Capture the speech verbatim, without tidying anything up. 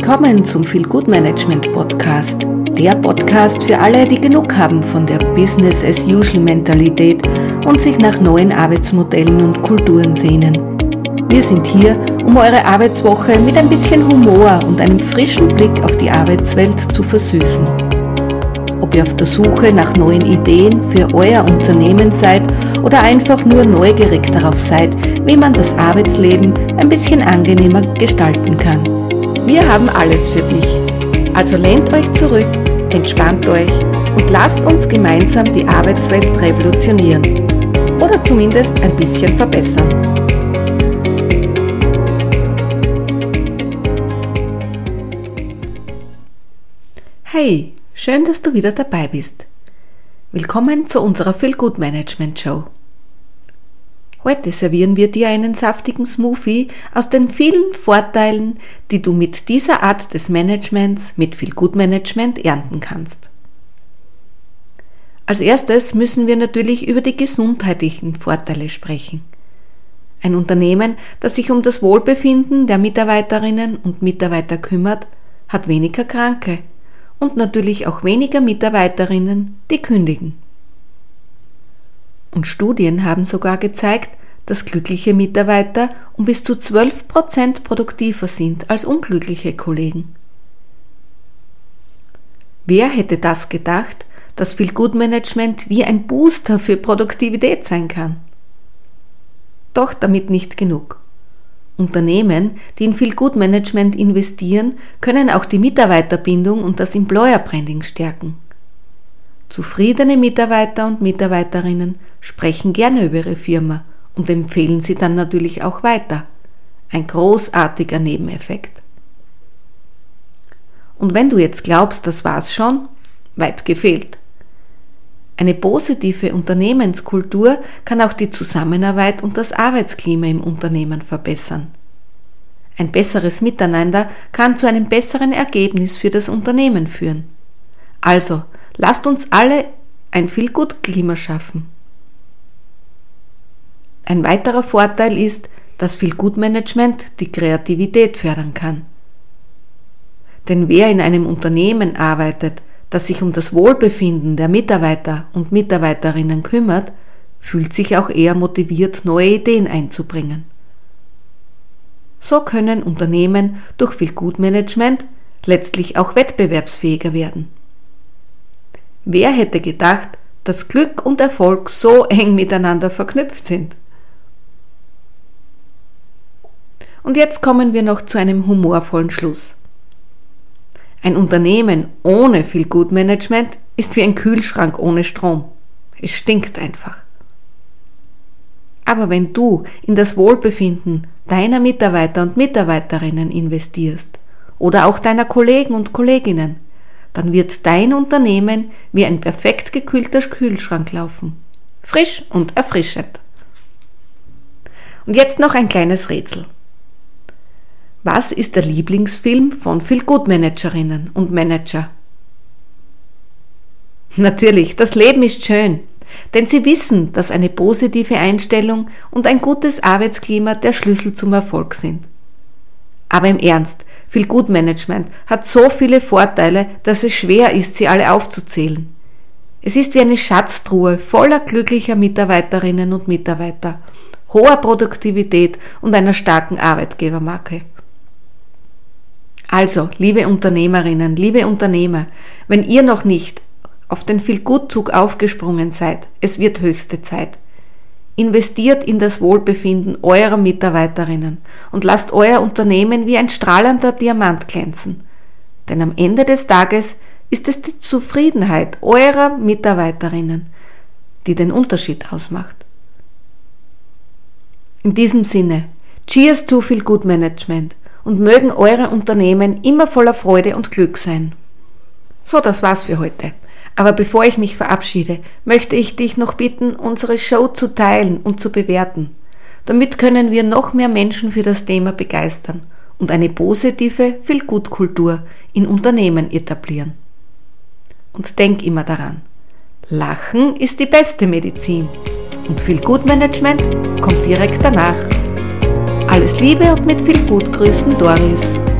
Willkommen zum Feel Good Management Podcast, der Podcast für alle, die genug haben von der Business as usual Mentalität und sich nach neuen Arbeitsmodellen und Kulturen sehnen. Wir sind hier, um eure Arbeitswoche mit ein bisschen Humor und einem frischen Blick auf die Arbeitswelt zu versüßen. Ob ihr auf der Suche nach neuen Ideen für euer Unternehmen seid oder einfach nur neugierig darauf seid, wie man das Arbeitsleben ein bisschen angenehmer gestalten kann. Wir haben alles für dich. Also lehnt euch zurück, entspannt euch und lasst uns gemeinsam die Arbeitswelt revolutionieren. Oder zumindest ein bisschen verbessern. Hey, schön, dass du wieder dabei bist. Willkommen zu unserer Feel Good Management Show. Heute servieren wir dir einen saftigen Smoothie aus den vielen Vorteilen, die du mit dieser Art des Managements, mit Feel Good Management, ernten kannst. Als erstes müssen wir natürlich über die gesundheitlichen Vorteile sprechen. Ein Unternehmen, das sich um das Wohlbefinden der Mitarbeiterinnen und Mitarbeiter kümmert, hat weniger Kranke und natürlich auch weniger Mitarbeiterinnen, die kündigen. Und Studien haben sogar gezeigt, dass glückliche Mitarbeiter um bis zu zwölf Prozent produktiver sind als unglückliche Kollegen. Wer hätte das gedacht, dass Feel Good Management wie ein Booster für Produktivität sein kann? Doch damit nicht genug. Unternehmen, die in Feel Good Management investieren, können auch die Mitarbeiterbindung und das Employer Branding stärken. Zufriedene Mitarbeiter und Mitarbeiterinnen sprechen gerne über ihre Firma und empfehlen sie dann natürlich auch weiter. Ein großartiger Nebeneffekt. Und wenn du jetzt glaubst, das war's schon, weit gefehlt. Eine positive Unternehmenskultur kann auch die Zusammenarbeit und das Arbeitsklima im Unternehmen verbessern. Ein besseres Miteinander kann zu einem besseren Ergebnis für das Unternehmen führen. Also, lasst uns alle ein Feel-Good-Klima schaffen. Ein weiterer Vorteil ist, dass Feel-Good-Management die Kreativität fördern kann. Denn wer in einem Unternehmen arbeitet, das sich um das Wohlbefinden der Mitarbeiter und Mitarbeiterinnen kümmert, fühlt sich auch eher motiviert, neue Ideen einzubringen. So können Unternehmen durch Feel-Good-Management letztlich auch wettbewerbsfähiger werden. Wer hätte gedacht, dass Glück und Erfolg so eng miteinander verknüpft sind? Und jetzt kommen wir noch zu einem humorvollen Schluss. Ein Unternehmen ohne Feel Good Management ist wie ein Kühlschrank ohne Strom. Es stinkt einfach. Aber wenn du in das Wohlbefinden deiner Mitarbeiter und Mitarbeiterinnen investierst oder auch deiner Kollegen und Kolleginnen, dann wird dein Unternehmen wie ein perfekt gekühlter Kühlschrank laufen. Frisch und erfrischend. Und jetzt noch ein kleines Rätsel. Was ist der Lieblingsfilm von Feel Good Managerinnen und Manager? Natürlich, das Leben ist schön, denn sie wissen, dass eine positive Einstellung und ein gutes Arbeitsklima der Schlüssel zum Erfolg sind. Aber im Ernst, Feel Good Management hat so viele Vorteile, dass es schwer ist, sie alle aufzuzählen. Es ist wie eine Schatztruhe voller glücklicher Mitarbeiterinnen und Mitarbeiter, hoher Produktivität und einer starken Arbeitgebermarke. Also, liebe Unternehmerinnen, liebe Unternehmer, wenn ihr noch nicht auf den Feel-Good-Zug aufgesprungen seid, es wird höchste Zeit. Investiert in das Wohlbefinden eurer Mitarbeiterinnen und lasst euer Unternehmen wie ein strahlender Diamant glänzen. Denn am Ende des Tages ist es die Zufriedenheit eurer Mitarbeiterinnen, die den Unterschied ausmacht. In diesem Sinne, Cheers to Feel Good Management und mögen eure Unternehmen immer voller Freude und Glück sein. So, das war's für heute. Aber bevor ich mich verabschiede, möchte ich dich noch bitten, unsere Show zu teilen und zu bewerten. Damit können wir noch mehr Menschen für das Thema begeistern und eine positive Feel-Good-Kultur in Unternehmen etablieren. Und denk immer daran, Lachen ist die beste Medizin und Feel-Good-Management kommt direkt danach. Alles Liebe und mit viel Gut grüßen, Doris.